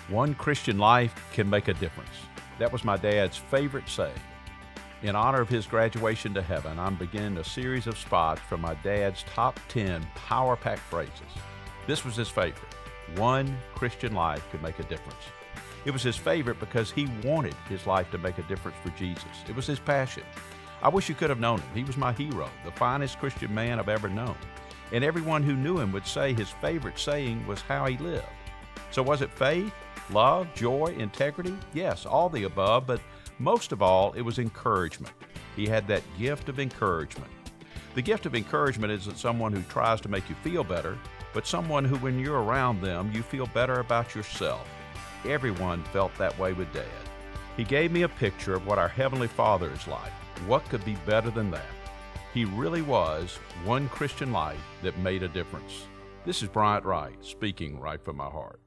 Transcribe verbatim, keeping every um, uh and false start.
One Christian life can make a difference. That was my dad's favorite saying. In honor of his graduation to heaven, I'm beginning a series of spots from my dad's top ten power-packed phrases. This was his favorite. One Christian life could make a difference. It was his favorite because he wanted his life to make a difference for Jesus. It was his passion. I wish you could have known him. He was my hero, the finest Christian man I've ever known. And everyone who knew him would say his favorite saying was how he lived. So was it faith, love, joy, integrity? Yes, all the above, but most of all, it was encouragement. He had that gift of encouragement. The gift of encouragement isn't someone who tries to make you feel better, but someone who, when you're around them, you feel better about yourself. Everyone felt that way with Dad. He gave me a picture of what our Heavenly Father is like. What could be better than that? He really was one Christian life that made a difference. This is Bryant Wright, speaking right from my heart.